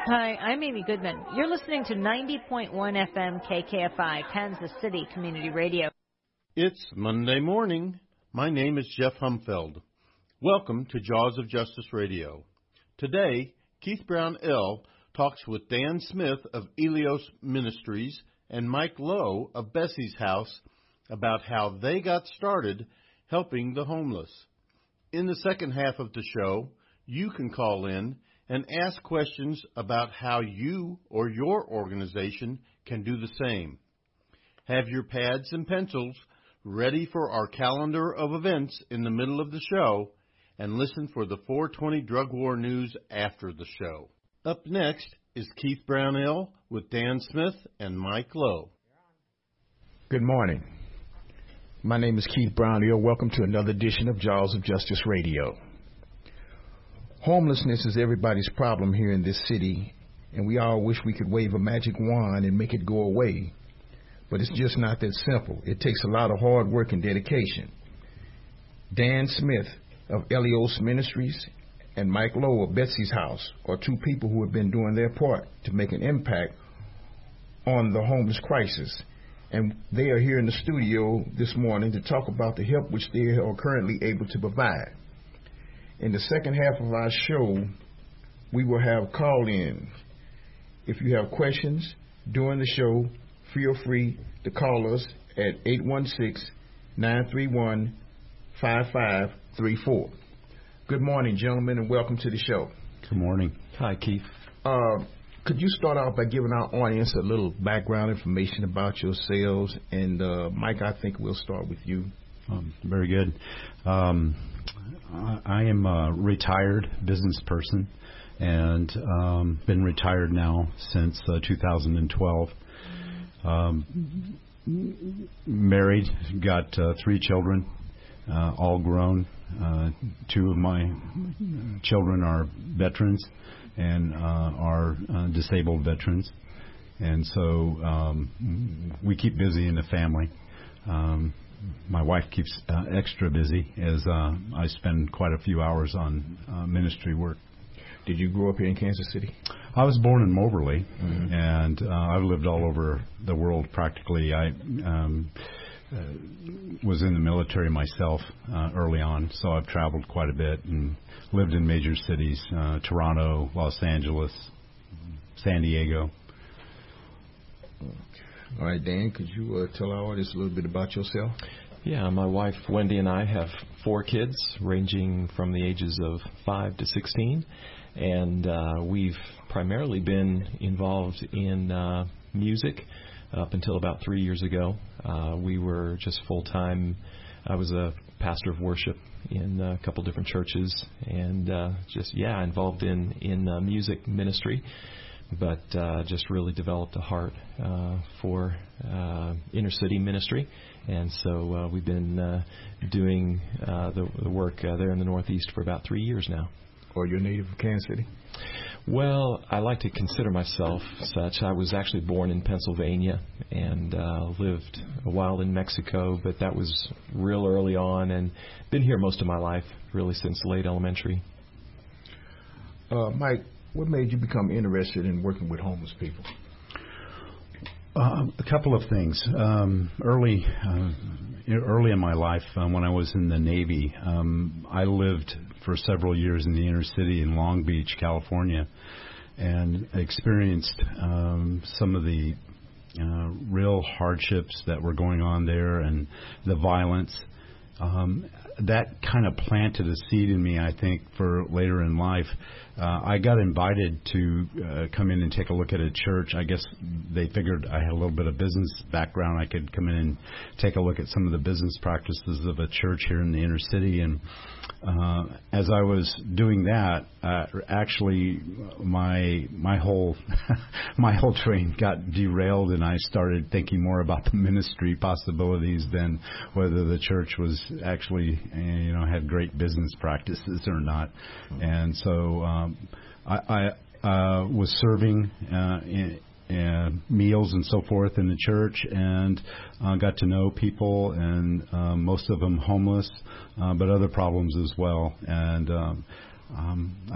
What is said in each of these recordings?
Hi, I'm Amy Goodman. You're listening to 90.1 FM KKFI, Kansas City Community Radio. It's Monday morning. My name is Jeff Humfeld. Welcome to Jaws of Justice Radio. Today, Keith Brown L. talks with Dan Smith of Elios Ministries and Mike Lowe of Bessie's House about how they got started helping the homeless. In the second half of the show, you can call in and ask questions about how you or your organization can do the same. Have your pads and pencils ready for our calendar of events in the middle of the show, and listen for the 420 Drug War News after the show. Up next is Keith Brownell with Dan Smith and Mike Lowe. Good morning. My name is Keith Brownell. Welcome to another edition of Jaws of Justice Radio. Homelessness is everybody's problem here in this city, and we all wish we could wave a magic wand and make it go away. But it's just not that simple. It takes a lot of hard work and dedication. Dan Smith of Elios Ministries and Mike Lowe of Bessie's House are two people who have been doing their part to make an impact on the homeless crisis. And they are here in the studio this morning to talk about the help which they are currently able to provide. In the second half of our show, we will have call-in. If you have questions during the show, feel free to call us at 816-931-5534. Good morning, gentlemen, and welcome to the show. Good morning. Hi, Keith. Could you start out by giving our audience a little background information about yourselves? And Mike, I think we'll start with you. Very good. I am a retired business person and been retired now since 2012. Married, got 3 children, all grown. 2 of my children are veterans and are disabled veterans. And so we keep busy in the family. My wife keeps extra busy as I spend quite a few hours on ministry work. Did you grow up here in Kansas City? I was born in Moberly, and I've lived all over the world practically. I was in the military myself early on, so I've traveled quite a bit and lived in major cities, Toronto, Los Angeles, San Diego. All right, Dan, could you tell our audience a little bit about yourself? Yeah, my wife Wendy and I have 4 kids ranging from the ages of 5 to 16, and we've primarily been involved in music up until about 3 years ago. We were just full-time. I was a pastor of worship in a couple different churches and involved in music ministry. But just really developed a heart for inner city ministry. And so we've been doing the work there in the Northeast for about 3 years now. Are you a native of Kansas City? Well, I like to consider myself such. I was actually born in Pennsylvania and lived a while in Mexico, but that was real early on, and been here most of my life, really since late elementary. Mike, what made you become interested in working with homeless people? A couple of things. Early in my life, when I was in the Navy, I lived for several years in the inner city in Long Beach, California, and experienced some of the real hardships that were going on there and the violence. That kind of planted a seed in me, I think, for later in life. I got invited to come in and take a look at a church. I guess they figured I had a little bit of business background. I could come in and take a look at some of the business practices of a church here in the inner city. And as I was doing that, actually my whole train got derailed, and I started thinking more about the ministry possibilities than whether the church was actually had great business practices or not. And so I was serving meals and so forth in the church, and got to know people, and most of them homeless, but other problems as well. And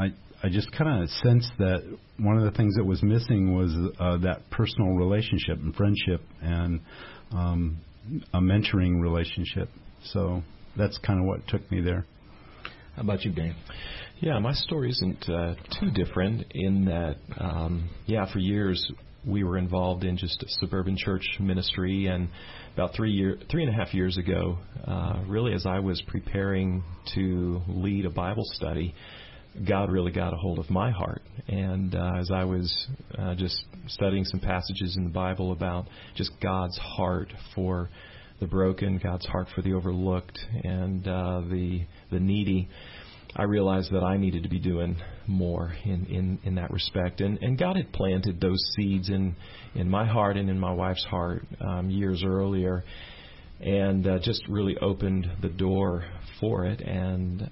I just kind of sensed that one of the things that was missing was that personal relationship and friendship and a mentoring relationship. So that's kind of what took me there. How about you, Dan? Yeah, my story isn't too different in that, for years we were involved in just a suburban church ministry, and about 3.5 years ago, really as I was preparing to lead a Bible study, God really got a hold of my heart. And as I was just studying some passages in the Bible about just God's heart for the broken, God's heart for the overlooked, and the needy, I realized that I needed to be doing more in that respect. And God had planted those seeds in my heart and in my wife's heart years earlier, and just really opened the door for it. And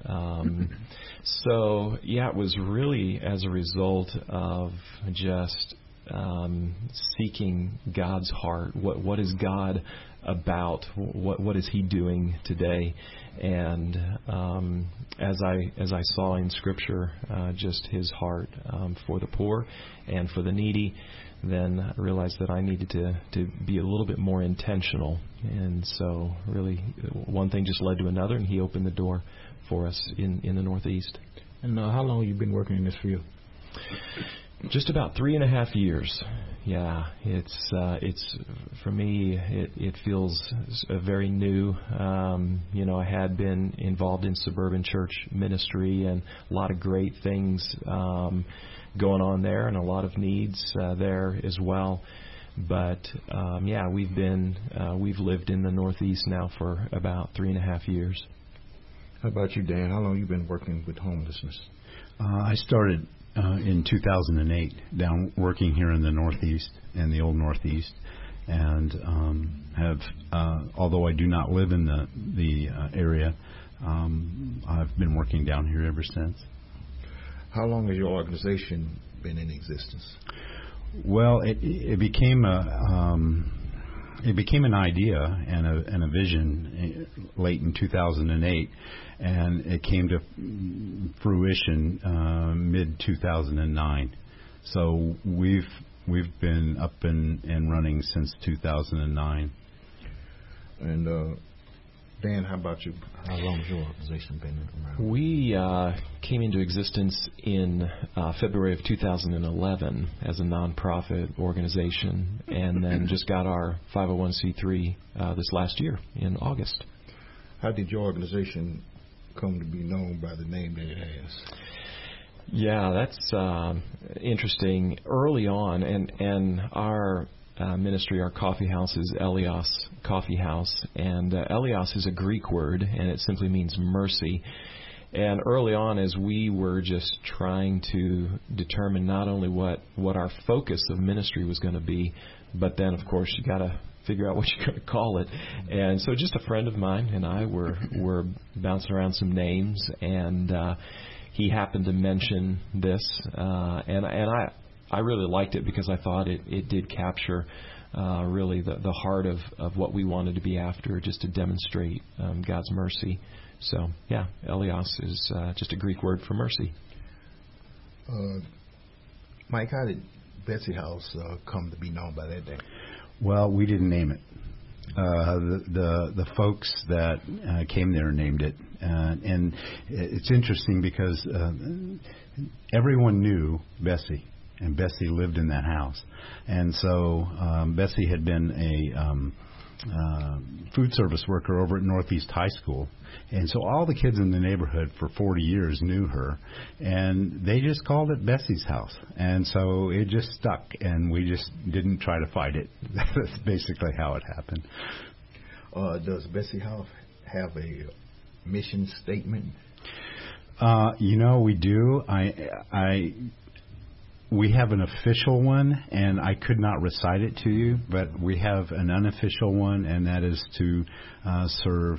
it was really as a result of just seeking God's heart. What is God about? What is He doing today? And as I saw in Scripture, just His heart for the poor and for the needy, then I realized that I needed to be a little bit more intentional. And so really one thing just led to another, and He opened the door for us in the Northeast. And how long have you been working in this field? Just about 3.5 years. Yeah, it's for me. It feels very new. I had been involved in suburban church ministry and a lot of great things going on there, and a lot of needs there as well. But we've lived in the Northeast now for about 3.5 years. How about you, Dan? How long have you been working with homelessness? I started in 2008 down working here in the Northeast, in the old Northeast, and although I do not live in the area, I've been working down here ever since. How long has your organization been in existence? Well, it became an idea and a vision late in 2008, and it came to fruition mid 2009. So we've been up and running since 2009. And Dan, how about you? How long has your organization been around? We came into existence in February of 2011 as a nonprofit organization, and then just got our 501c3 this last year in August. How did your organization come to be known by the name that it has? Yeah, that's interesting. Early on, and our ministry, our coffee house is Elios Coffee House, and Elios is a Greek word, and it simply means mercy. And early on, as we were just trying to determine not only what our focus of ministry was going to be, but then, of course, you got to figure out what you're going to call it. And so just a friend of mine and I were bouncing around some names, and he happened to mention this, and I really liked it because I thought it did capture really the heart of what we wanted to be after, just to demonstrate God's mercy. So, yeah, Elios is just a Greek word for mercy. Mike, how did Betsy House come to be known by that name? Well, we didn't name it. The folks that came there named it, and it's interesting because everyone knew Bessie. And Bessie lived in that house. And so Bessie had been a food service worker over at Northeast High School. And so all the kids in the neighborhood for 40 years knew her. And they just called it Bessie's house. And so it just stuck. And we just didn't try to fight it. That's basically how it happened. Does Bessie House have a mission statement? We do. We have an official one, and I could not recite it to you, but we have an unofficial one, and that is to serve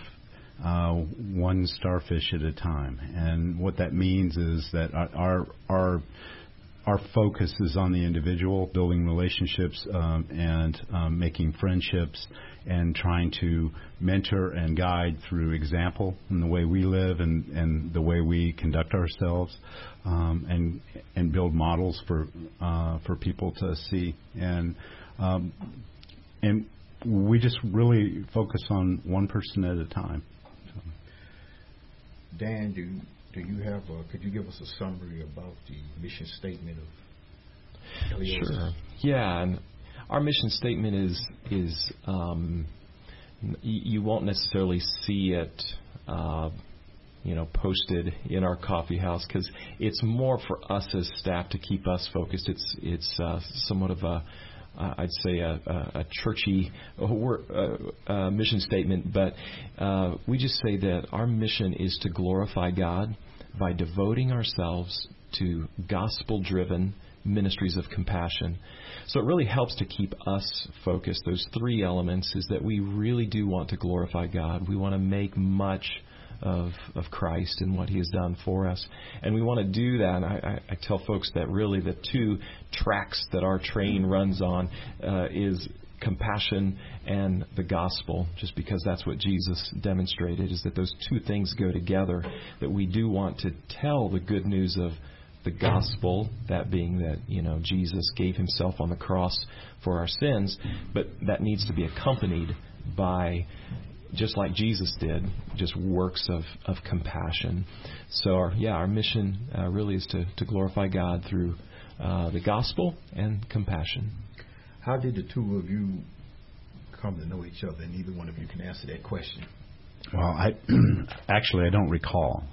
one starfish at a time. And what that means is that our our focus is on the individual, building relationships and making friendships, and trying to mentor and guide through example in the way we live and the way we conduct ourselves, and build models for people to see. And we just really focus on one person at a time. So. Dan, do you have? Could you give us a summary about the mission statement of Elios? Sure. Yeah, and our mission statement is you won't necessarily see it, posted in our coffee house, because it's more for us as staff to keep us focused. It's somewhat of I'd say a churchy mission statement, but we just say that our mission is to glorify God by devoting ourselves to gospel-driven ministries of compassion. So it really helps to keep us focused. Those three elements is that we really do want to glorify God. We want to make much of Christ and what He has done for us. And we want to do that. And I tell folks that really the two tracks that our train runs on is compassion and the gospel, just because that's what Jesus demonstrated, is that those two things go together, that we do want to tell the good news of the gospel, that being that, Jesus gave Himself on the cross for our sins, but that needs to be accompanied by, just like Jesus did, just works of compassion. So our mission really is to glorify God through the gospel and compassion. How did the two of you come to know each other? And neither one of you can answer that question. Well, I don't recall.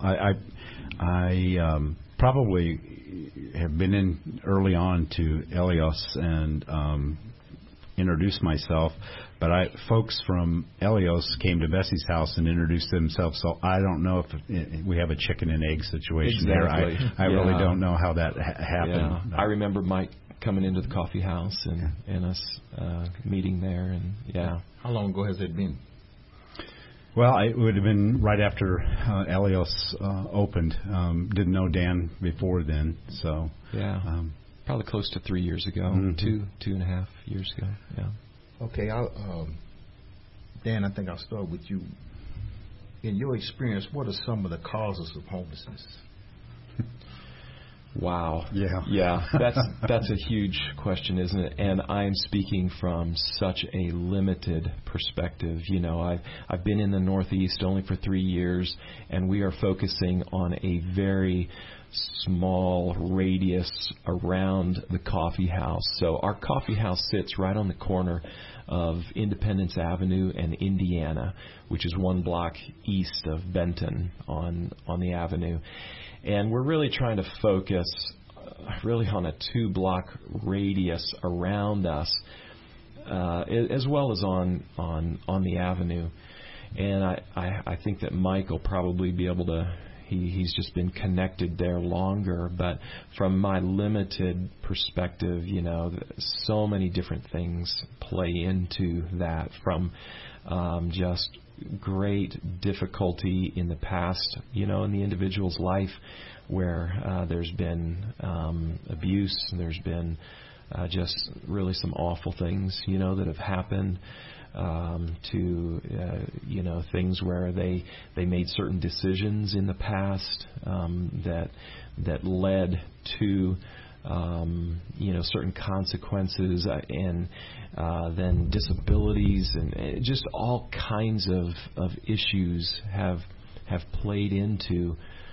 I probably have been in early on to Elios and introduced myself, but folks from Elios came to Bessie's house and introduced themselves, so I don't know if we have a chicken and egg situation exactly. there. I really don't know how that happened. Yeah. I remember Mike coming into the coffee house and us meeting there, and How long ago has it been? Well, it would have been right after Elios opened. Didn't know Dan before then, so probably close to 3 years ago, 2.5 years ago. Yeah. Okay, Dan, I think I'll start with you. In your experience, what are some of the causes of homelessness? Wow. Yeah. That's a huge question, isn't it? And I'm speaking from such a limited perspective. I've been in the Northeast only for 3 years, and we are focusing on a very small radius around the coffee house. So our coffee house sits right on the corner of Independence Avenue and Indiana, which is 1 block east of Benton on the avenue. And we're really trying to focus really on a 2-block radius around us, as well as on the avenue. And I think that Mike will probably be able to, he's just been connected there longer. But from my limited perspective, so many different things play into that, from just great difficulty in the past, in the individual's life, where there's been abuse, and there's been just really some awful things, that have happened, to things where they made certain decisions in the past that led to certain consequences, and then disabilities, and just all kinds of issues have played into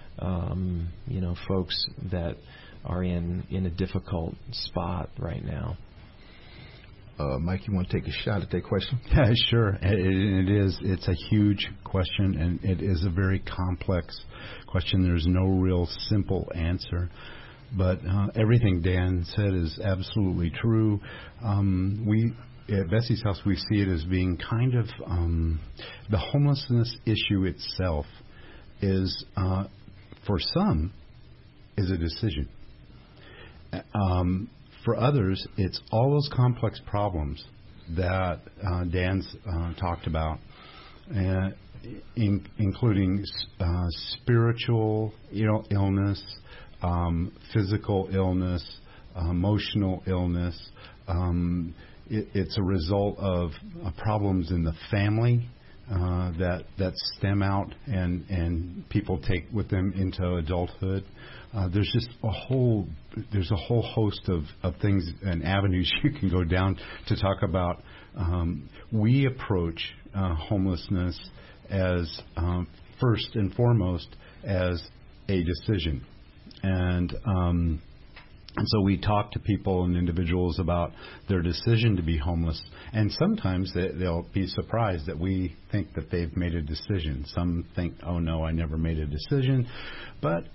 folks that are in a difficult spot right now. Mike, you want to take a shot at that question? Yeah, sure. It is. It's a huge question, and it is a very complex question. There's no real simple answer. But everything Dan said is absolutely true. We at Bessie's house, we see it as being kind of the homelessness issue itself is, for some, is a decision. For others, it's all those complex problems that Dan's talked about, including spiritual illness, physical illness, emotional illness. It's a result of problems in the family that stem out and people take with them into adulthood. There's just a whole host of things and avenues you can go down to talk about. We approach homelessness as first and foremost as a decision, and so we talk to people and individuals about their decision to be homeless, and sometimes they'll be surprised that we think that they've made a decision. Some think, oh no, I never made a decision. But,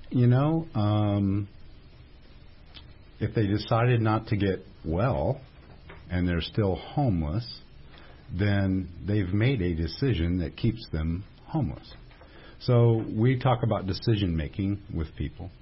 if they decided not to get well and they're still homeless, then they've made a decision that keeps them homeless. So we talk about decision making with people.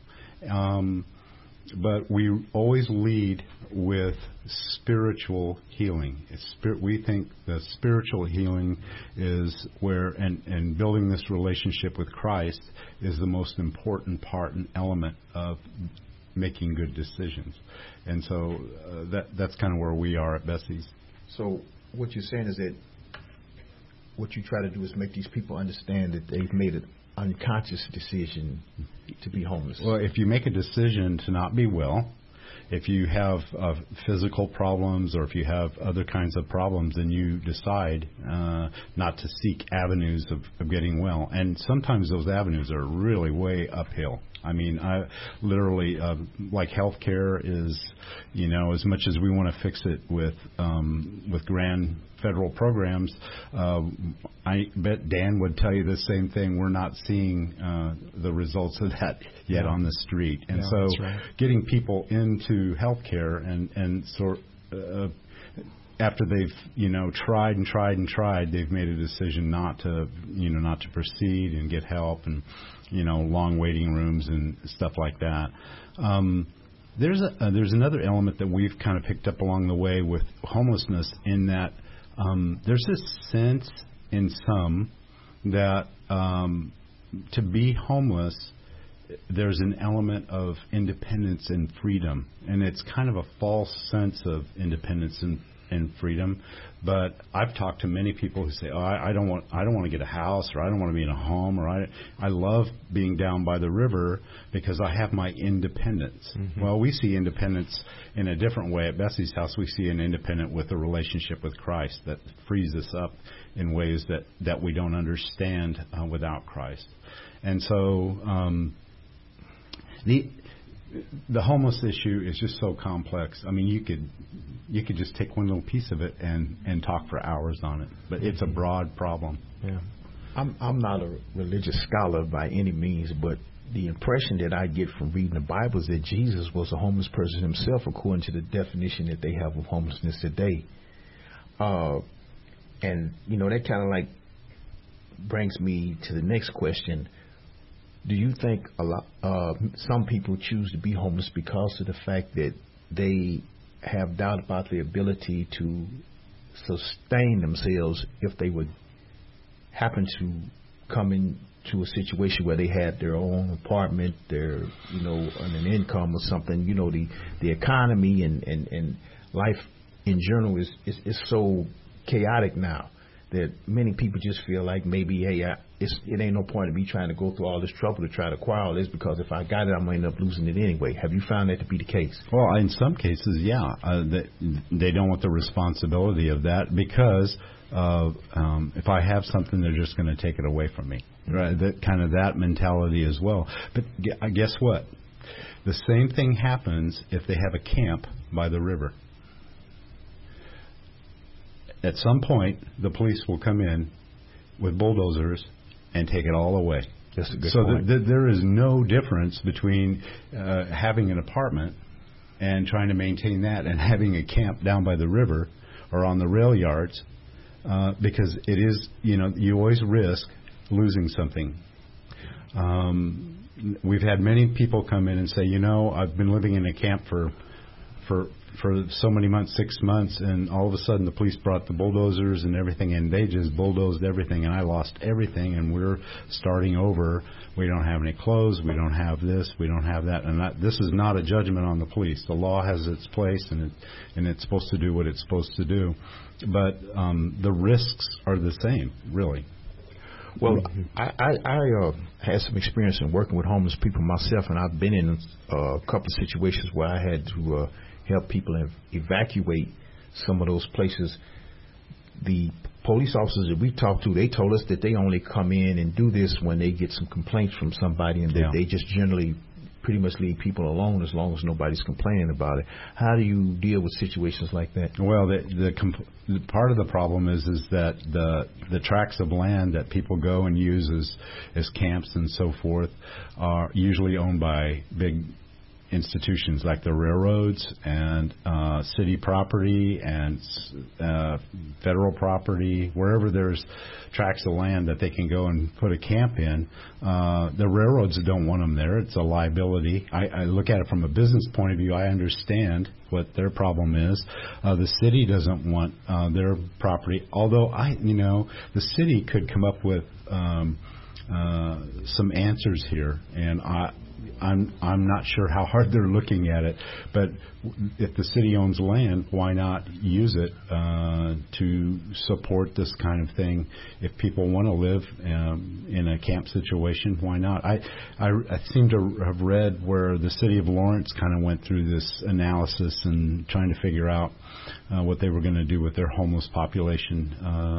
But we always lead with spiritual healing. We think the spiritual healing is where, and building this relationship with Christ is the most important part and element of making good decisions. And so that's kind of where we are at Bessie's. So what you're saying is that what you try to do is make these people understand that they've made an unconscious decision to be homeless. Well, if you make a decision to not be well, if you have physical problems or if you have other kinds of problems, then you decide not to seek avenues of getting well. And sometimes those avenues are really way uphill. I mean, I literally, like healthcare is, as much as we want to fix it with grand federal programs, I bet Dan would tell you the same thing. We're not seeing the results of that yet on the street. And so that's right. Getting people into healthcare and sort after they've, tried and tried, they've made a decision not to proceed and get help and, long waiting rooms and stuff like that. There's another element that we've kind of picked up along the way with homelessness in that there's this sense in some that to be homeless, there's an element of independence and freedom, and it's kind of a false sense of independence and freedom. But I've talked to many people who say, "Oh, I don't want to get a house, or I don't want to be in a home, or I love being down by the river because I have my independence." Mm-hmm. Well, we see independence in a different way at Bessie's House. We see an independent with a relationship with Christ that frees us up in ways that we don't understand without Christ. And so the homeless issue is just so complex. I mean, you could just take one little piece of it and talk for hours on it, but it's a broad problem. Yeah. I'm not a religious scholar by any means, but the impression that I get from reading the Bible is that Jesus was a homeless person himself, according to the definition that they have of homelessness today. And that kind of like brings me to the next question. Do you think some people choose to be homeless because of the fact that they have doubt about their ability to sustain themselves if they would happen to come into a situation where they had their own apartment, their an income or something? The economy and life in general is so chaotic now that many people just feel like maybe, hey, it ain't no point in me trying to go through all this trouble to try to acquire all this, because if I got it, I'm going to end up losing it anyway. Have you found that to be the case? Well, in some cases, yeah. They don't want the responsibility of that because if I have something, they're just going to take it away from me. Right? That mentality as well. But guess what? The same thing happens if they have a camp by the river. At some point, the police will come in with bulldozers and take it all away. That's a good point. So there is no difference between having an apartment and trying to maintain that and having a camp down by the river or on the rail yards, because it is, you always risk losing something. We've had many people come in and say, I've been living in a camp for for so many months, 6 months, and all of a sudden the police brought the bulldozers and everything, and they just bulldozed everything, and I lost everything, and we're starting over. We don't have any clothes. We don't have this. We don't have that. And this is not a judgment on the police. The law has its place, and it's supposed to do what it's supposed to do. But the risks are the same, really. Well, I had some experience in working with homeless people myself, and I've been in a couple of situations where I had to help people evacuate some of those places. The police officers that we talked to, they told us that they only come in and do this when they get some complaints from somebody, and that they just generally pretty much leave people alone as long as nobody's complaining about it. How do you deal with situations like that? Well, the part of the problem is that the tracts of land that people go and use as camps and so forth are usually owned by big institutions like the railroads and city property and federal property. Wherever there's tracts of land that they can go and put a camp in, the railroads don't want them there. It's a liability. I look at it from a business point of view. I understand what their problem is. The city doesn't want their property, although the city could come up with some answers here, and I'm not sure how hard they're looking at it, but if the city owns land, why not use it to support this kind of thing? If people want to live in a camp situation, why not? I seem to have read where the city of Lawrence kind of went through this analysis and trying to figure out what they were going to do with their homeless population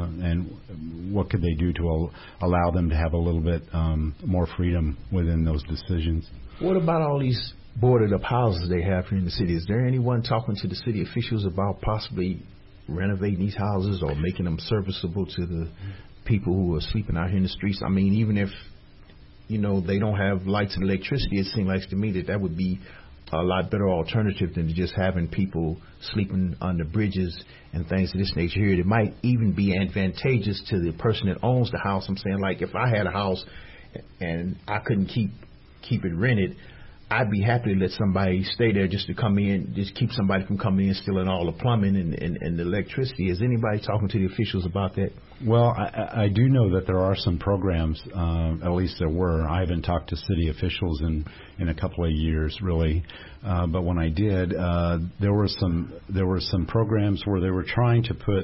and what could they do to allow them to have a little bit more freedom within those decisions. What about all these boarded up houses they have here in the city? Is there anyone talking to the city officials about possibly renovating these houses or making them serviceable to the people who are sleeping out here in the streets? I mean, even if, they don't have lights and electricity, it seems like to me that would be a lot better alternative than just having people sleeping under bridges and things of this nature here. It might even be advantageous to the person that owns the house. I'm saying, like, if I had a house and I couldn't keep it rented, I'd be happy to let somebody stay there just to come in, just keep somebody from coming in stealing all the plumbing and the electricity. Is anybody talking to the officials about that? Well, I do know that there are some programs, at least there were. I haven't talked to city officials in a couple of years, really. But when I did, there were some programs where they were trying to put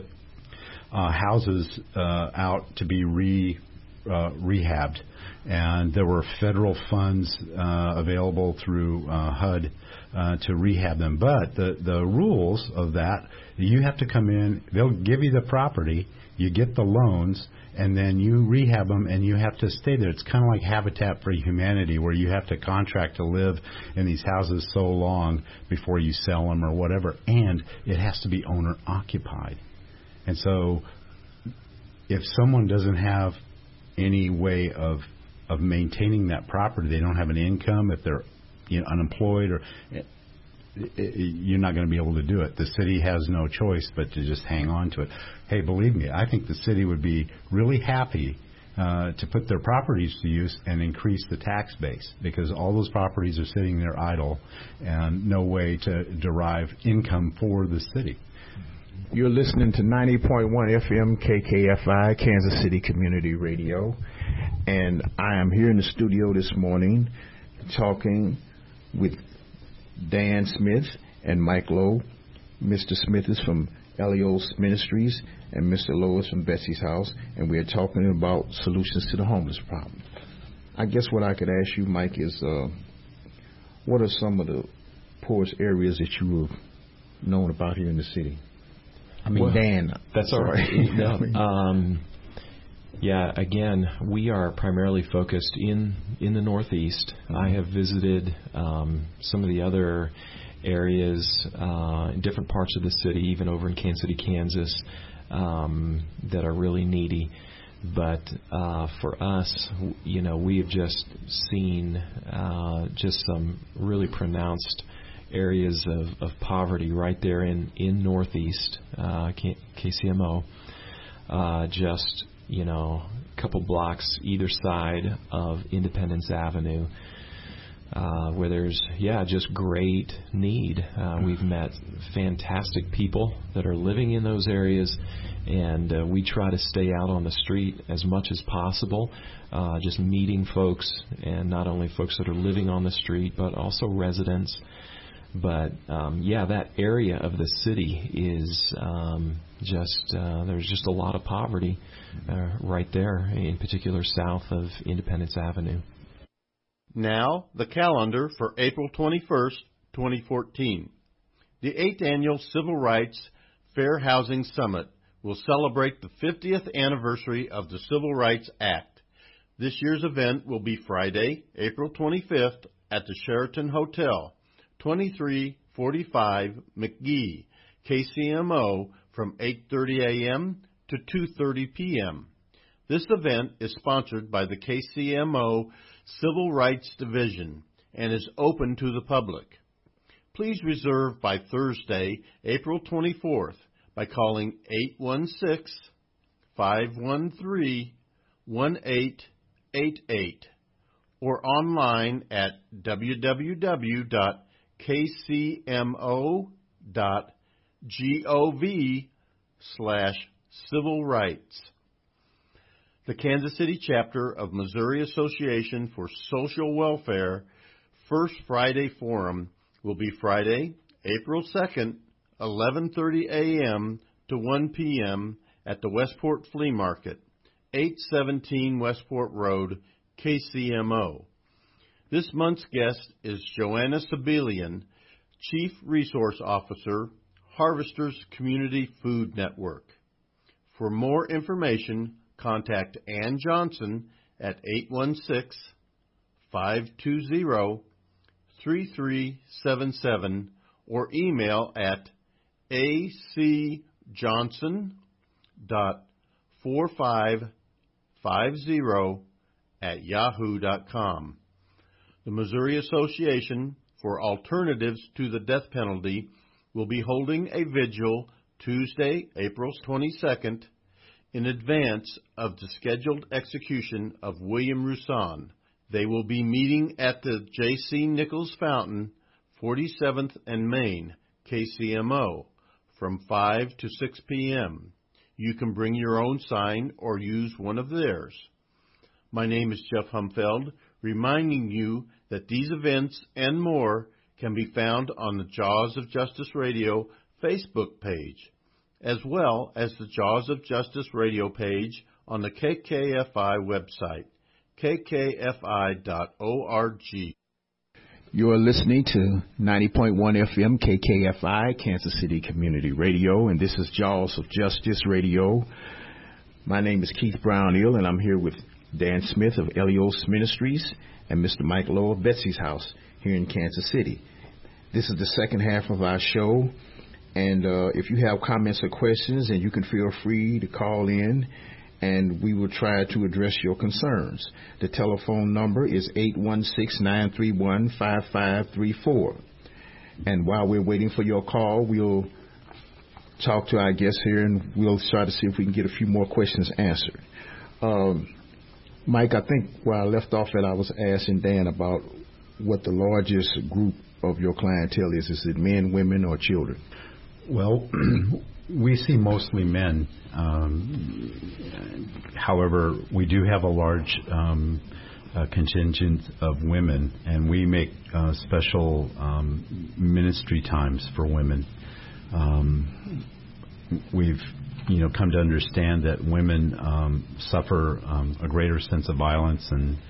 houses out to be rehabbed. And there were federal funds available through HUD to rehab them. But the rules of that, you have to come in, they'll give you the property, you get the loans, and then you rehab them, and you have to stay there. It's kind of like Habitat for Humanity, where you have to contract to live in these houses so long before you sell them or whatever. And it has to be owner-occupied. And so if someone doesn't have any way of maintaining that property, they don't have an income, if they're unemployed, or you're not going to be able to do it. The city has no choice but to just hang on to it. Hey, believe me, I think the city would be really happy to put their properties to use and increase the tax base, because all those properties are sitting there idle and no way to derive income for the city. You're listening to 90.1 FM KKFI, Kansas City Community Radio. And I am here in the studio this morning talking with Dan Smith and Mike Lowe. Mr. Smith is from Elios Ministries and Mr. Lowe is from Betsy's House. And we are talking about solutions to the homeless problem. I guess what I could ask you, Mike, is what are some of the poorest areas that you have known about here in the city? I mean, Dan. That's all right. No. Yeah, again, we are primarily focused in the Northeast. I have visited some of the other areas in different parts of the city, even over in Kansas City, Kansas, that are really needy. But for us, we have just seen just some really pronounced areas of poverty right there in Northeast KCMO. Just a couple blocks either side of Independence Avenue. where there's, just great need. We've met fantastic people that are living in those areas, and we try to stay out on the street as much as possible, just meeting folks, and not only folks that are living on the street, but also residents. But, that area of the city is there's just a lot of poverty right there, in particular south of Independence Avenue. Now, the calendar for April 21st, 2014. The 8th Annual Civil Rights Fair Housing Summit will celebrate the 50th anniversary of the Civil Rights Act. This year's event will be Friday, April 25th at the Sheraton Hotel, 2345 McGee, KCMO, from 8:30 a.m. to 2:30 p.m. This event is sponsored by the KCMO Civil Rights Division and is open to the public. Please reserve by Thursday, April 24th by calling 816-513-1888 or online at www.kcmo.gov/civil-rights. The Kansas City chapter of Missouri Association for Social Welfare First Friday Forum will be Friday, April 2nd, 11:30 a.m. to 1 p.m. at the Westport Flea Market, 817 Westport Road, KCMO. This month's guest is Joanna Sibelian, Chief Resource Officer, Harvesters Community Food Network. For more information, contact Ann Johnson at 816-520-3377 or email at acjohnson.4550@yahoo.com. The Missouri Association for Alternatives to the Death Penalty will be holding a vigil Tuesday, April 22nd, in advance of the scheduled execution of William Roussan. They will be meeting at the J.C. Nichols Fountain, 47th and Main, KCMO, from 5 to 6 p.m. You can bring your own sign or use one of theirs. My name is Jeff Humfeld, reminding you that these events and more can be found on the Jaws of Justice Radio Facebook page, as well as the Jaws of Justice Radio page on the KKFI website, kkfi.org. You're listening to 90.1 FM KKFI, Kansas City Community Radio, and this is Jaws of Justice Radio. My name is Keith Brown-Hill, and I'm here with Dan Smith of Elios Ministries and Mr. Mike Lowe of Betsy's House here in Kansas City. This is the second half of our show, and if you have comments or questions, and you can feel free to call in, and we will try to address your concerns. The telephone number is 816-931-5534. And while we're waiting for your call, we'll talk to our guests here, and we'll try to see if we can get a few more questions answered. Mike, I think where I left off at, I was asking Dan about what the largest group of your clientele is. Is it men, women, or children? Well, we see mostly men. However, we do have a large contingent of women, and we make special ministry times for women. We've come to understand that women suffer a greater sense of violence,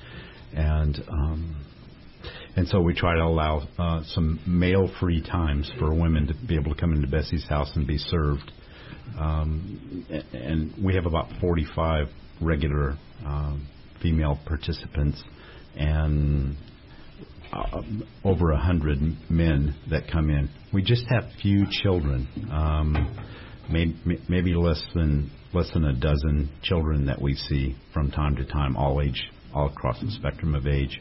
and so we try to allow some male-free times for women to be able to come into Betsy's house and be served. And we have about 45 regular female participants and over 100 men that come in. We just have few children, maybe less than a dozen children that we see from time to time, all across the spectrum of age.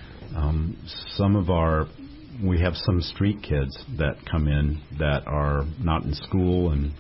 We have some street kids that come in that are not in school and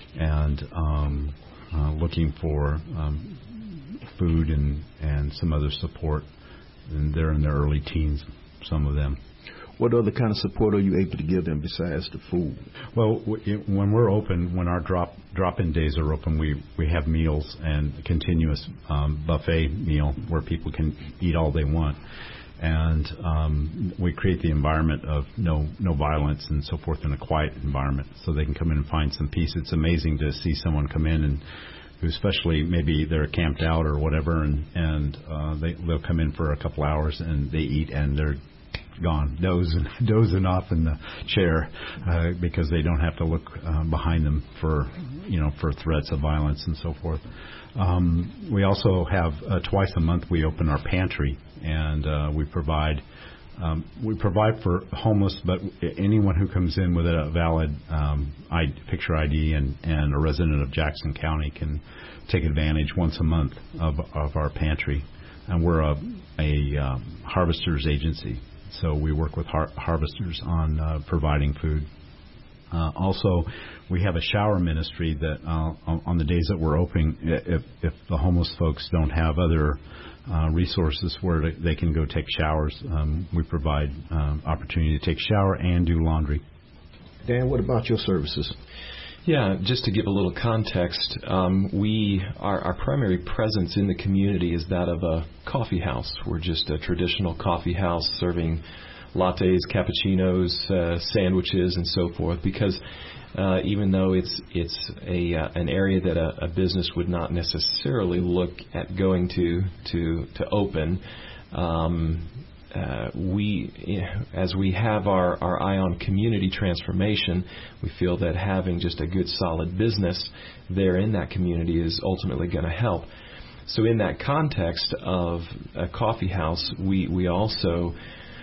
looking for food and some other support, and they're in their early teens. some of them. What other kind of support are you able to give them besides the food? Well, when we're open, when our drop-in days are open, we have meals and a continuous buffet meal where people can eat all they want. And we create the environment of no violence and so forth in a quiet environment so they can come in and find some peace. It's amazing to see someone come in and especially maybe they're camped out or whatever, and they'll come in for a couple hours and they eat and they're gone, dozing off in the chair because they don't have to look behind them for threats of violence and so forth. We also have twice a month we open our pantry, and we provide for homeless, but anyone who comes in with a valid picture ID and a resident of Jackson County can take advantage once a month of our pantry. And we're a harvesters agency, so we work with harvesters on providing food. Also, we have a shower ministry that on the days that we're open, if the homeless folks don't have other resources where they can go take showers, we provide opportunity to take shower and do laundry. Dan, what about your services? Yeah, just to give a little context, our primary presence in the community is that of a coffee house. We're just a traditional coffee house serving lattes, cappuccinos, sandwiches, and so forth. Because even though it's an area that a business would not necessarily look at going to open, as we have our eye on community transformation, we feel that having just a good solid business there in that community is ultimately going to help. So in that context of a coffee house, we also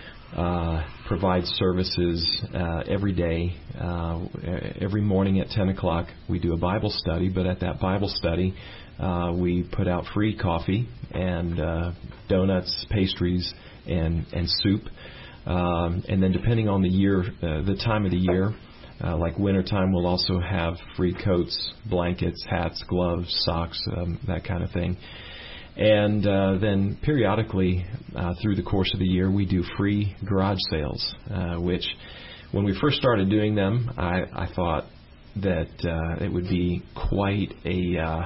provide services every day. Every morning at 10 o'clock we do a Bible study, but at that Bible study we put out free coffee and donuts, pastries, and soup. And then depending on the year, the time of the year, like wintertime, we'll also have free coats, blankets, hats, gloves, socks, that kind of thing. And then periodically through the course of the year, we do free garage sales, which when we first started doing them, I thought that it would be quite a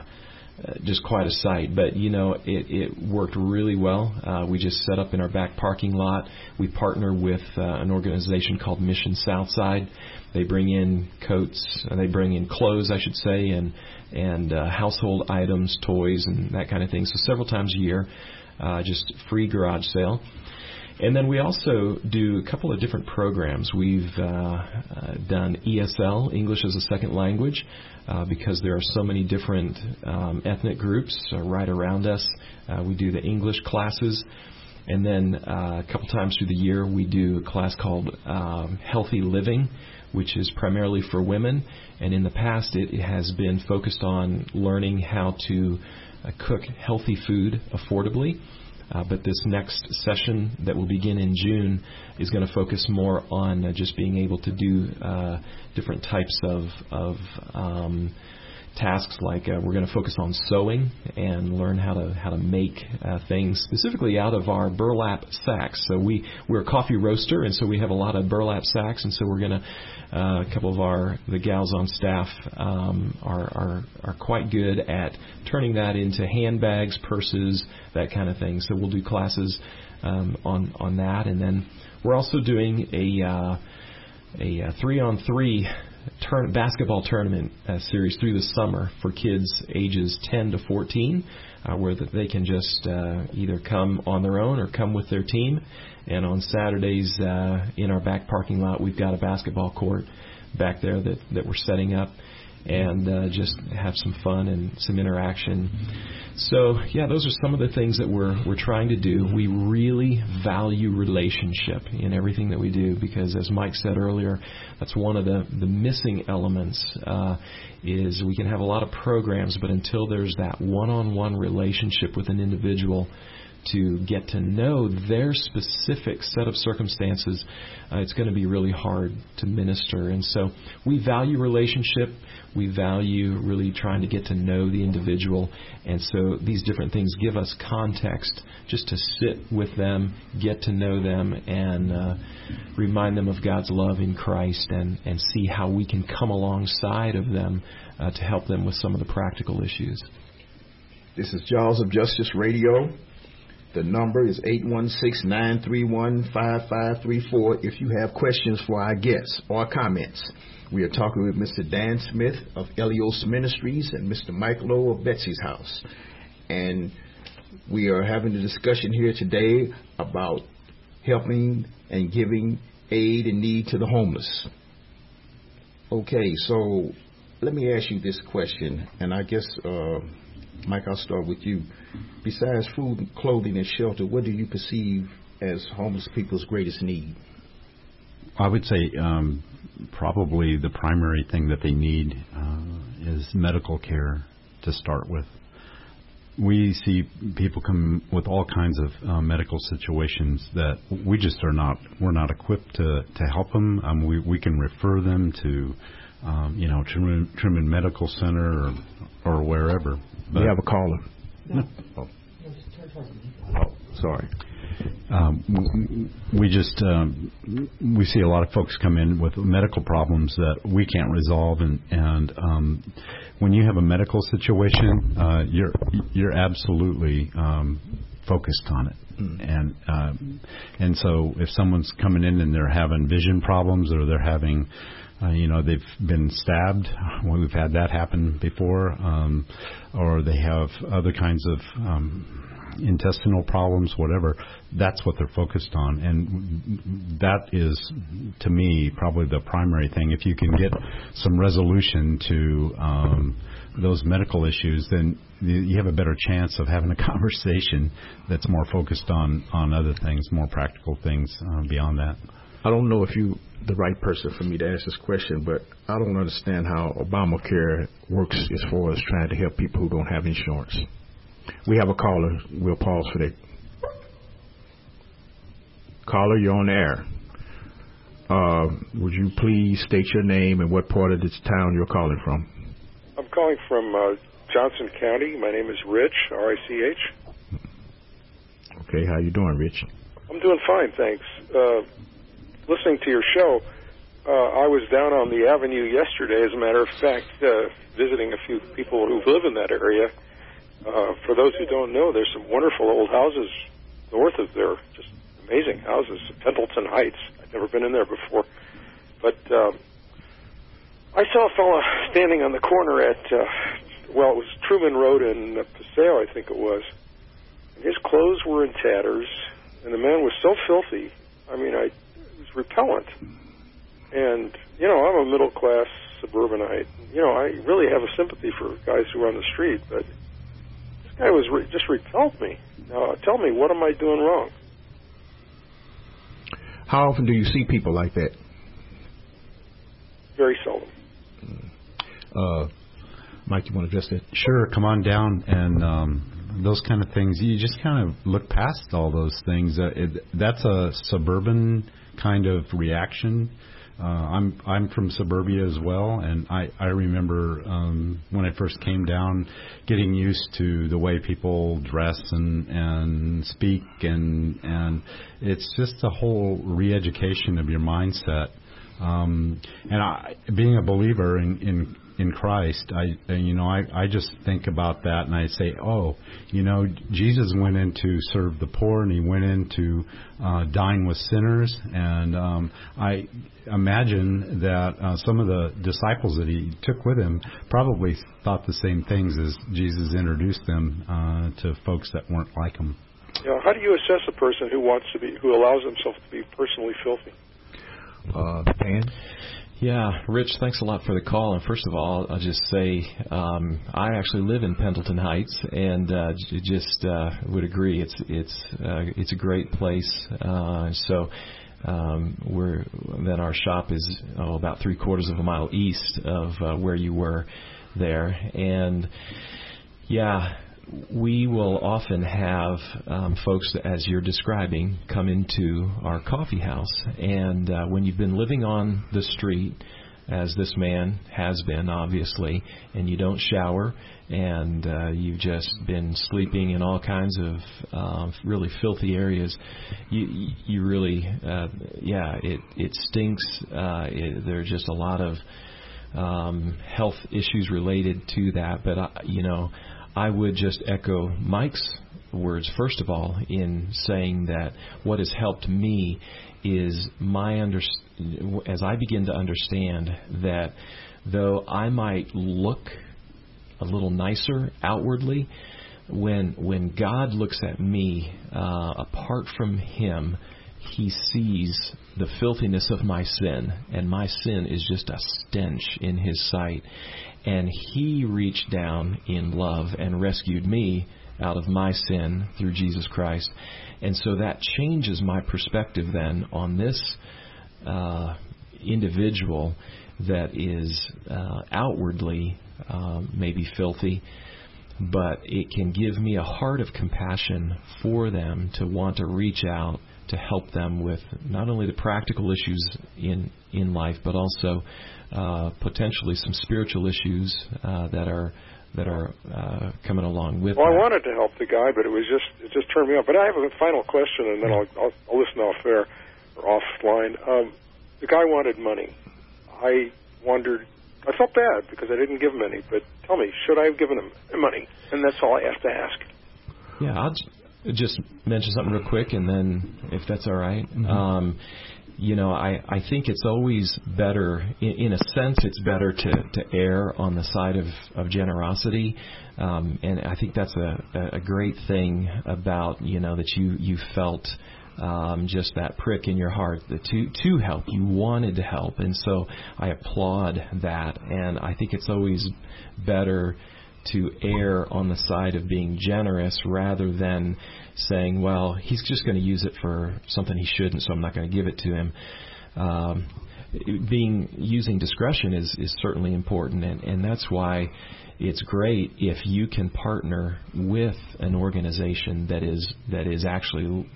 sight. But, it worked really well. We just set up in our back parking lot. We partner with an organization called Mission Southside. They bring in clothes, I should say, and household items, toys, and that kind of thing. So several times a year, just free garage sale. And then we also do a couple of different programs. We've done ESL, English as a Second Language, because there are so many different ethnic groups right around us. We do the English classes. And then a couple times through the year, we do a class called Healthy Living, which is primarily for women. And in the past, it has been focused on learning how to cook healthy food affordably. But this next session that will begin in June is going to focus more on just being able to do different types of tasks. Like we're going to focus on sewing and learn how to make things specifically out of our burlap sacks. So we're a coffee roaster, and so we have a lot of burlap sacks, and so we're going to a couple of the gals on staff are quite good at turning that into handbags, purses, that kind of thing. So we'll do classes on that, and then we're also doing a 3-on-3 basketball tournament series through the summer for kids ages 10 to 14, where they can just either come on their own or come with their team. And on Saturdays in our back parking lot, we've got a basketball court back there that we're setting up, and just have some fun and some interaction. So, yeah, those are some of the things that we're trying to do. We really value relationship in everything that we do because, as Mike said earlier, that's one of the missing elements is we can have a lot of programs, but until there's that one-on-one relationship with an individual to get to know their specific set of circumstances, it's going to be really hard to minister. And so we value relationship. We value really trying to get to know the individual. And so these different things give us context just to sit with them, get to know them, and remind them of God's love in Christ, and see how we can come alongside of them to help them with some of the practical issues. This is Jaws of Justice Radio. The number is 816-931-5534 if you have questions for our guests or comments. We are talking with Mr. Dan Smith of Elios Ministries and Mr. Mike Lowe of Betsy's House. And we are having a discussion here today about helping and giving aid and need to the homeless. Okay, so let me ask you this question, and I guess, Mike, I'll start with you. Besides food, clothing, and shelter, what do you perceive as homeless people's greatest need? I would say probably the primary thing that they need is medical care to start with. We see people come with all kinds of medical situations that we just we're not equipped to help them. We can refer them to, Truman Medical Center or wherever. But we have a caller. No. Oh, sorry. We see a lot of folks come in with medical problems that we can't resolve, and when you have a medical situation, you're absolutely focused on it. And so if someone's coming in and they're having vision problems, or they're having they've been stabbed. Well, we've had that happen before. Or they have other kinds of intestinal problems, whatever. That's what they're focused on. And that is, to me, probably the primary thing. If you can get some resolution to those medical issues, then you have a better chance of having a conversation that's more focused on other things, more practical things beyond that. I don't know if you're the right person for me to ask this question, but I don't understand how Obamacare works as far as trying to help people who don't have insurance. We have a caller. We'll pause for that. Caller, you're on the air. Would you please state your name and what part of this town you're calling from? I'm calling from Johnson County. My name is Rich, R-I-C-H. Okay, how you doing, Rich? I'm doing fine, thanks. Listening to your show, I was down on the avenue yesterday, as a matter of fact, visiting a few people who live in that area. For those who don't know, there's some wonderful old houses north of there, just amazing houses, Pendleton Heights. I've never been in there before. But I saw a fellow standing on the corner at, it was Truman Road in Paseo, I think it was. And his clothes were in tatters, and the man was so filthy. I mean, it was repellent. And, I'm a middle-class suburbanite. I really have a sympathy for guys who are on the street, but this guy was just repelled me. Now, tell me, what am I doing wrong? How often do you see people like that? Very seldom. Mike, you want to address that? Sure, come on down, and those kind of things. You just kind of look past all those things. That's a suburban kind of reaction. I'm from suburbia as well, and I remember when I first came down, getting used to the way people dress and speak, and it's just a whole re-education of your mindset. Being a believer in Christ, I just think about that, and I say, Jesus went in to serve the poor, and he went in to dine with sinners, and I imagine that some of the disciples that he took with him probably thought the same things as Jesus introduced them to folks that weren't like him. Yeah, how do you assess a person who allows himself to be personally filthy? Dan? Yeah, Rich, thanks a lot for the call. And first of all, I'll just say I actually live in Pendleton Heights, and just would agree. It's a great place. So our shop is about 3/4 of a mile east of where you were there, and yeah. we will often have folks, as you're describing, come into our coffee house. And when you've been living on the street, as this man has been, obviously, and you don't shower, and you've just been sleeping in all kinds of really filthy areas, you really, it stinks. There are just a lot of health issues related to that. But, I would just echo Mike's words, first of all, in saying that what has helped me is as I begin to understand that though I might look a little nicer outwardly, when God looks at me, apart from Him, He sees the filthiness of my sin, and my sin is just a stench in His sight. And He reached down in love and rescued me out of my sin through Jesus Christ. And so that changes my perspective then on this individual that is outwardly maybe filthy, but it can give me a heart of compassion for them to want to reach out to help them with not only the practical issues in life, but also potentially some spiritual issues that are coming along with. Well, that. I wanted to help the guy, but it just turned me off. But I have a final question, and then I'll listen off air or offline. The guy wanted money. I felt bad because I didn't give him any. But tell me, should I have given him money? And that's all I have to ask. Yeah, I'll just mention something real quick, and then if that's all right. Mm-hmm. I think it's always better, in a sense, it's better to err on the side of generosity. And I think that's a great thing about, that you felt just that prick in your heart to help. You wanted to help. And so I applaud that. And I think it's always better to err on the side of being generous rather than saying, well, he's just going to use it for something he shouldn't, so I'm not going to give it to him. Using discretion is certainly important, and that's why it's great if you can partner with an organization that is actually,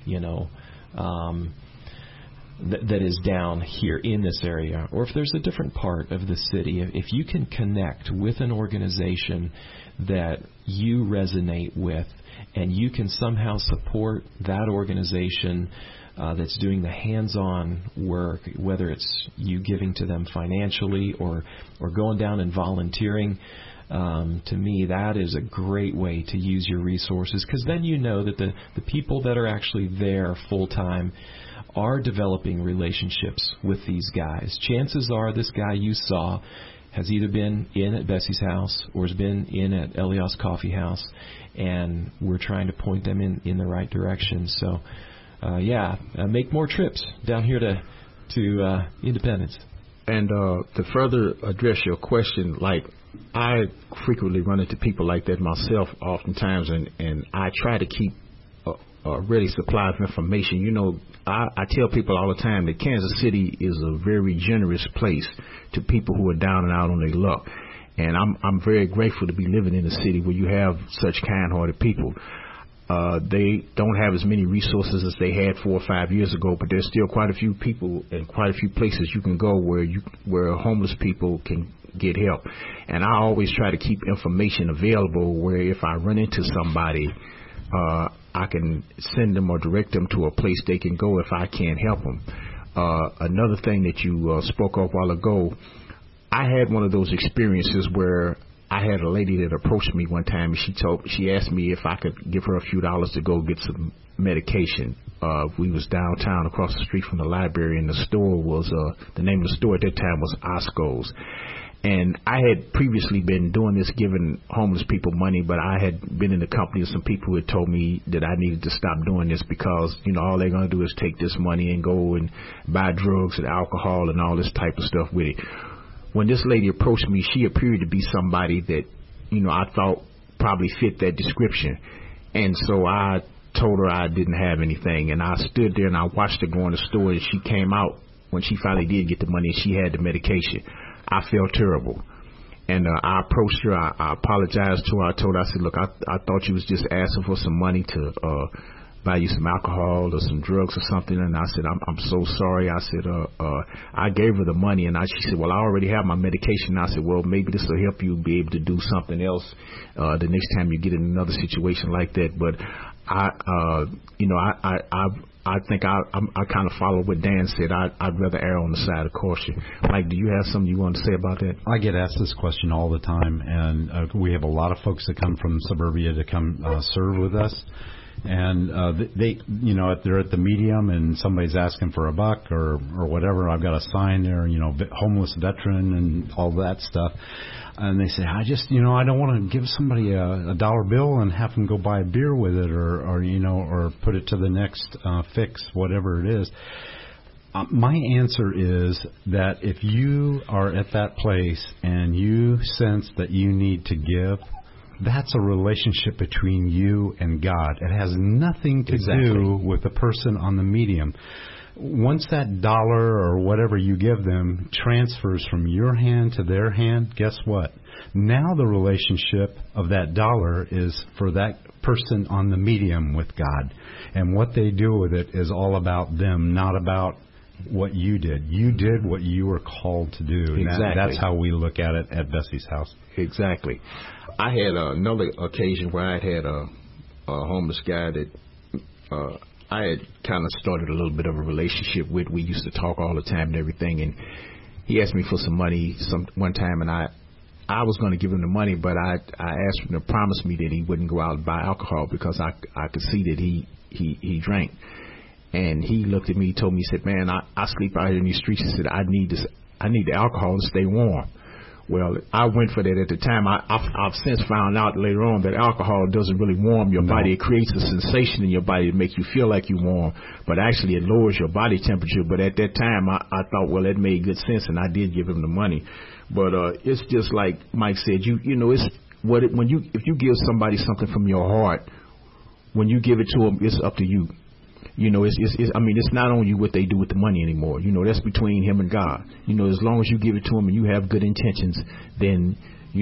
that is down here in this area, or if there's a different part of the city, if you can connect with an organization that you resonate with, and you can somehow support that organization that's doing the hands-on work, whether it's you giving to them financially or going down and volunteering, to me, that is a great way to use your resources, because then you know that the people that are actually there full-time are developing relationships with these guys. Chances are this guy you saw has either been in at Bessie's house or has been in at Elias Coffee House, and we're trying to point them in the right direction. So, make more trips down here to Independence. And to further address your question, like, I frequently run into people like that myself oftentimes, and I try to keep a ready supply of information. I tell people all the time that Kansas City is a very generous place to people who are down and out on their luck. And I'm very grateful to be living in a city where you have such kind-hearted people. They don't have as many resources as they had 4 or 5 years ago, but there's still quite a few people and quite a few places you can go where homeless people can get help. And I always try to keep information available where if I run into somebody, I can send them or direct them to a place they can go if I can't help them. Another thing that you spoke of a while ago, I had one of those experiences where I had a lady that approached me one time, and she asked me if I could give her a few dollars to go get some medication. We was downtown across the street from the library, and the store was the name of the store at that time was Osco's. And I had previously been doing this, giving homeless people money, but I had been in the company of some people who had told me that I needed to stop doing this because, all they're going to do is take this money and go and buy drugs and alcohol and all this type of stuff with it. When this lady approached me, she appeared to be somebody that, I thought probably fit that description. And so I told her I didn't have anything. And I stood there and I watched her go in the store, and she came out when she finally did get the money and she had the medication. I felt terrible. And I approached her. I apologized to her. I told her, I said, look, I thought you was just asking for some money to buy you some alcohol or some drugs or something. And I said, I'm so sorry. I said, I gave her the money, and she said, well, I already have my medication. I said, well, maybe this will help you be able to do something else the next time you get in another situation like that. But I think I kind of follow what Dan said. I'd rather err on the side of caution. Mike, do you have something you want to say about that? I get asked this question all the time, and we have a lot of folks that come from suburbia to come serve with us. And they, if they're at the medium and somebody's asking for $1 or whatever, I've got a sign there, homeless veteran and all that stuff. And they say, I don't want to give somebody a dollar bill and have them go buy a beer with it or put it to the next fix, whatever it is. My answer is that if you are at that place and you sense that you need to give, that's a relationship between you and God. It has nothing to do with the person on the medium. Once that dollar or whatever you give them transfers from your hand to their hand, guess what? Now the relationship of that dollar is for that person on the medium with God. And what they do with it is all about them, not about what you did. You did what you were called to do. Exactly. That's how we look at it at Bessie's house. Exactly. I had another occasion where I had a homeless guy that I had kind of started a little bit of a relationship with. We used to talk all the time and everything, and he asked me for some money one time, and I was going to give him the money, but I asked him to promise me that he wouldn't go out and buy alcohol because I could see that he drank. And he looked at me, told me, he said, man, I sleep out here in these streets. He said, I need the alcohol to stay warm. Well, I went for that at the time. I've since found out later on that alcohol doesn't really warm your body. It creates a sensation in your body to make you feel like you're warm, but actually it lowers your body temperature. But at that time, I thought, well, that made good sense, and I did give him the money. But it's just like Mike said, if you give somebody something from your heart, when you give it to them, it's up to you. It's not on you what they do with the money anymore. That's between him and God. As long as you give it to him and you have good intentions, then,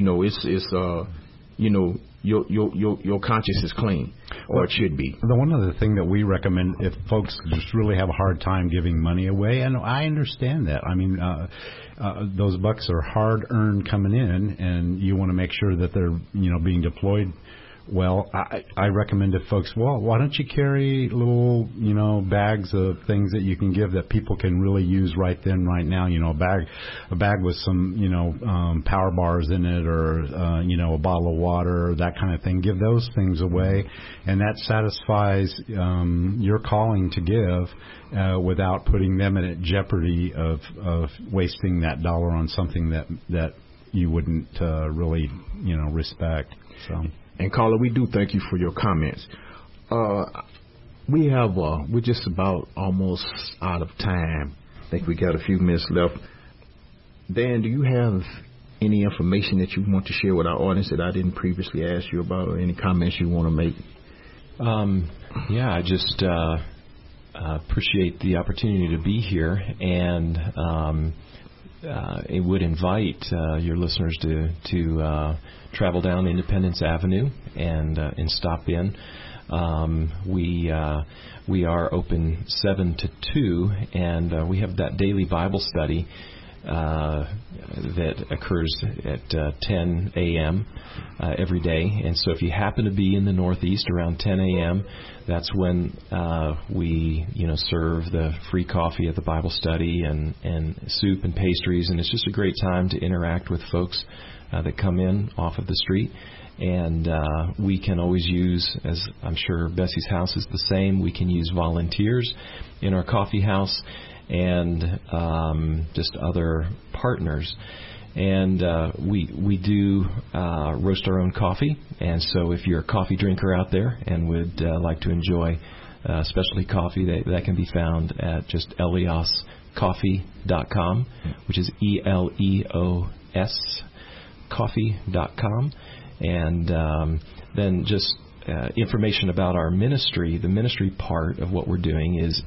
your conscience is clean, or it should be. The one other thing that we recommend, if folks just really have a hard time giving money away, and I understand that. I mean, those bucks are hard-earned coming in, and you want to make sure that they're, being deployed. Well, I recommend to folks, why don't you carry little, bags of things that you can give that people can really use right then, right now. A bag with some, power bars in it, or, a bottle of water, that kind of thing. Give those things away, and that satisfies your calling to give without putting them at jeopardy of wasting that dollar on something that you wouldn't really, respect. So. And Carla, we do thank you for your comments. We're just about almost out of time. I think we got a few minutes left. Dan, do you have any information that you want to share with our audience that I didn't previously ask you about, or any comments you want to make? I just appreciate the opportunity to be here, and it would invite your listeners to travel down Independence Avenue and stop in. We are open 7 to 2, and we have that daily Bible study that occurs at 10 a.m. Every day. And so if you happen to be in the Northeast around 10 a.m., that's when we serve the free coffee at the Bible study and soup and pastries. And it's just a great time to interact with folks that come in off of the street. And we can always use, as I'm sure Bessie's house is the same, we can use volunteers in our coffee house and just other partners. And we do roast our own coffee. And so if you're a coffee drinker out there and would like to enjoy specialty coffee, that can be found at just elioscoffee.com, which is ELEOS coffee.com. And then just information about our ministry. The ministry part of what we're doing is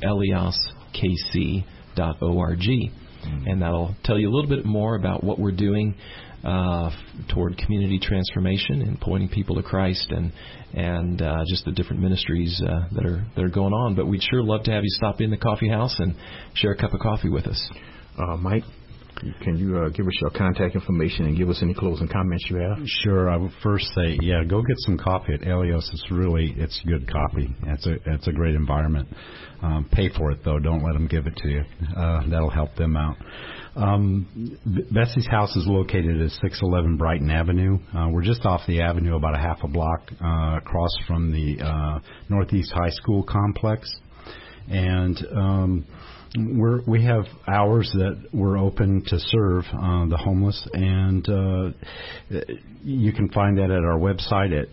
elioskc.org. And that'll tell you a little bit more about what we're doing toward community transformation and pointing people to Christ, and just the different ministries that are going on. But we'd sure love to have you stop in the coffee house and share a cup of coffee with us. Mike, can you give us your contact information and give us any closing comments you have? Sure. I would first say, go get some coffee at Elios. It's good coffee. It's a great environment. Pay for it, though. Don't let them give it to you. That'll help them out. Bessie's house is located at 611 Brighton Avenue. We're just off the avenue, about a half a block across from the Northeast High School complex. And we have hours that we're open to serve the homeless, and you can find that at our website at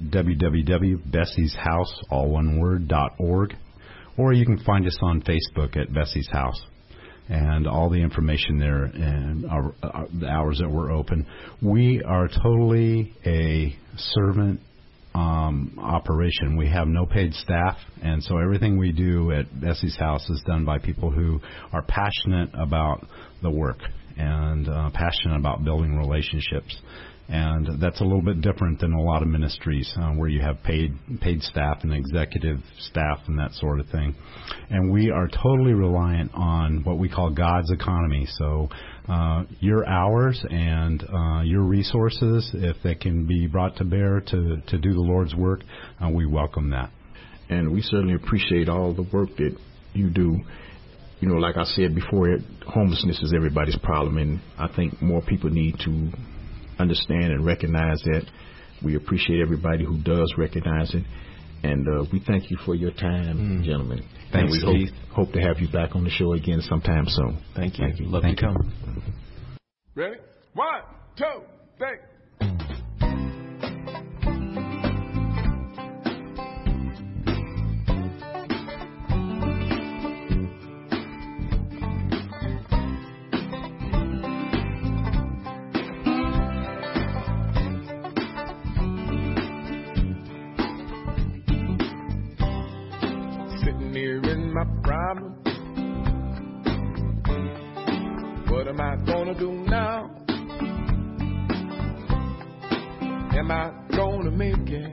www.bessieshouse.org, or you can find us on Facebook at Bessie's House, and all the information there and the hours that we're open. We are totally a servant operation. We have no paid staff, and so everything we do at Bessie's House is done by people who are passionate about the work and passionate about building relationships. And that's a little bit different than a lot of ministries where you have paid staff and executive staff and that sort of thing. And we are totally reliant on what we call God's economy. So your hours and your resources, if they can be brought to bear to do the Lord's work, we welcome that. And we certainly appreciate all the work that you do. You know, like I said before, homelessness is everybody's problem, and I think more people need to understand and recognize that. We appreciate everybody who does recognize it, and we thank you for your time, gentlemen. Thanks, and we hope to have you back on the show again sometime soon. Thank you. Love to come. Ready? 1, 2, 3. What am I gonna do now? Am I gonna make it?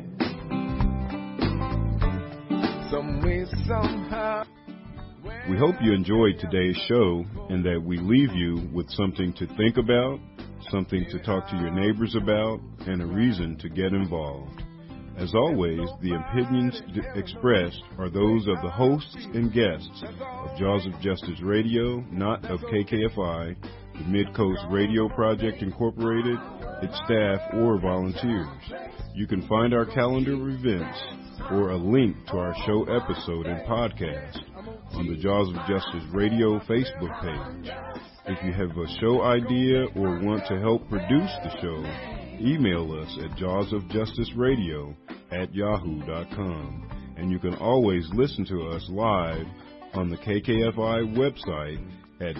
Some way, somehow. We hope you enjoyed today's show and that we leave you with something to think about, something to talk to your neighbors about, and a reason to get involved. As always, the opinions expressed are those of the hosts and guests of Jaws of Justice Radio, not of KKFI, the Mid-Coast Radio Project Incorporated, its staff, or volunteers. You can find our calendar of events or a link to our show episode and podcast on the Jaws of Justice Radio Facebook page. If you have a show idea or want to help produce the show, email us at jawsofjusticeradio@yahoo.com. And you can always listen to us live on the KKFI website at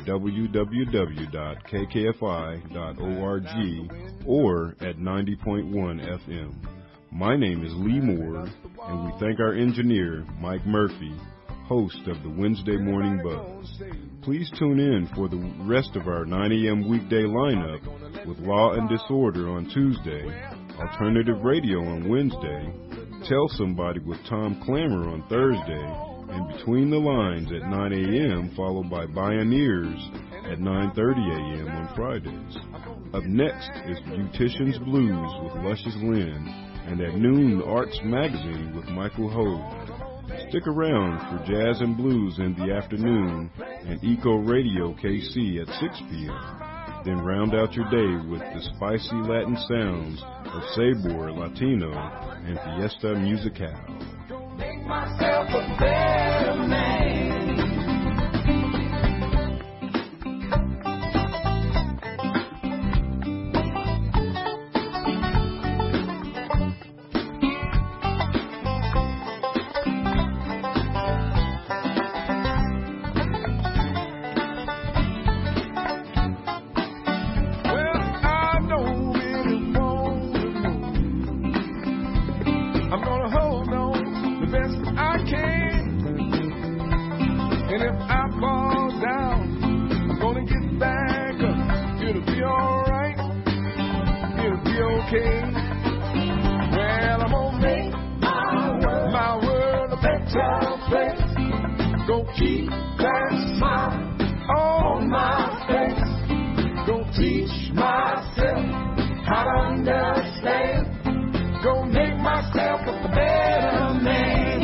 www.kkfi.org or at 90.1 FM. My name is Lee Moore, and we thank our engineer, Mike Murphy, host of the Wednesday Morning Buzz. Please tune in for the rest of our 9 a.m. weekday lineup with Law and Disorder on Tuesday, Alternative Radio on Wednesday, Tell Somebody with Tom Clammer on Thursday, and Between the Lines at 9 a.m., followed by Bioneers at 9:30 a.m. on Fridays. Up next is Beautician's Blues with Luscious Lynn, and at noon, Arts Magazine with Michael Hogue. Stick around for Jazz and Blues in the afternoon and Eco Radio KC at 6 p.m. Then round out your day with the spicy Latin sounds of Sabor Latino and Fiesta Musical. Make myself a better man. Well, I'm gonna make my world a better place. Gonna keep that smile on my face. Gonna teach myself how to understand. Gonna make myself a better man.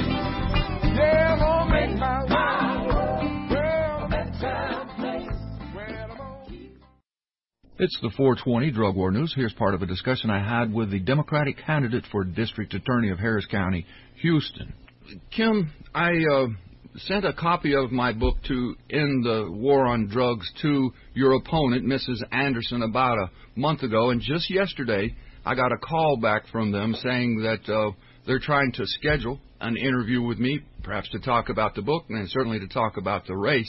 Yeah, I'm gonna make my world a better place. Well, I'm gonna keep... It's the 420 Drug War News. Here's part of a discussion I had with the Democratic candidate for District Attorney of Harris County, Houston. Kim, I sent a copy of my book to End the War on Drugs to your opponent, Mrs. Anderson, about a month ago, and just yesterday I got a call back from them saying that they're trying to schedule an interview with me, perhaps to talk about the book and certainly to talk about the race.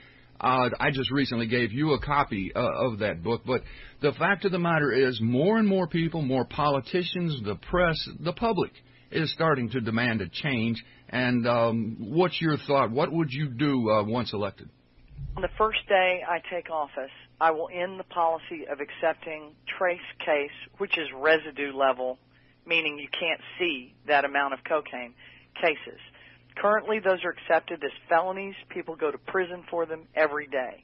I just recently gave you a copy of that book, but the fact of the matter is more and more people, more politicians, the press, the public is starting to demand a change. And what's your thought? What would you do once elected? On the first day I take office, I will end the policy of accepting trace case, which is residue level, meaning you can't see that amount of cocaine cases. Currently, those are accepted as felonies. People go to prison for them every day.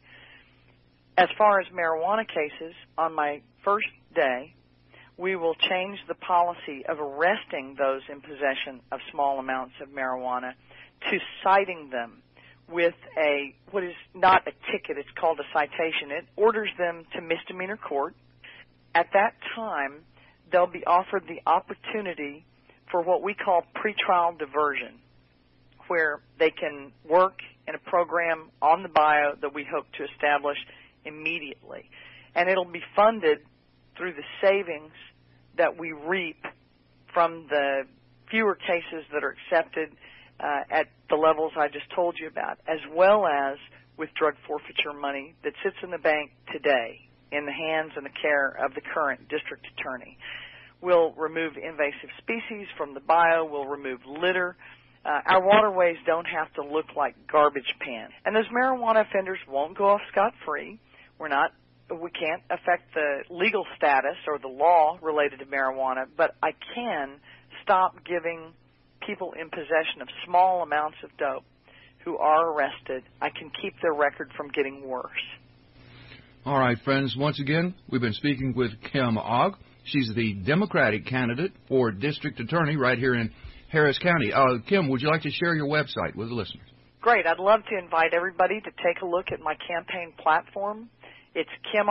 As far as marijuana cases, on my first day, we will change the policy of arresting those in possession of small amounts of marijuana to citing them with what is not a ticket, it's called a citation. It orders them to misdemeanor court. At that time, they'll be offered the opportunity for what we call pretrial diversion, where they can work in a program on the bio that we hope to establish immediately. And it'll be funded through the savings that we reap from the fewer cases that are accepted at the levels I just told you about, as well as with drug forfeiture money that sits in the bank today in the hands and the care of the current district attorney. We'll remove invasive species from the bio. We'll remove litter. Our waterways don't have to look like garbage pans. And those marijuana offenders won't go off scot-free. We can't affect the legal status or the law related to marijuana, but I can stop giving people in possession of small amounts of dope who are arrested. I can keep their record from getting worse. All right, friends, once again, we've been speaking with Kim Ogg. She's the Democratic candidate for District Attorney right here in Harris County. Kim, would you like to share your website with the listeners? Great. I'd love to invite everybody to take a look at my campaign platform. It's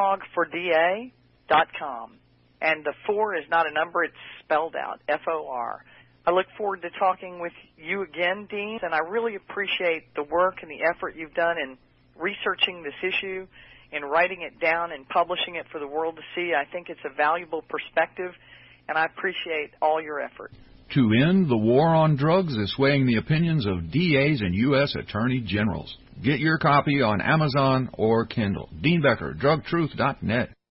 KimOggForDA.com. And the 4 is not a number, it's spelled out, F-O-R. I look forward to talking with you again, Dean, and I really appreciate the work and the effort you've done in researching this issue, in writing it down and publishing it for the world to see. I think it's a valuable perspective, and I appreciate all your effort. To End the War on Drugs is swaying the opinions of DAs and U.S. Attorney Generals. Get your copy on Amazon or Kindle. Dean Becker, DrugTruth.net.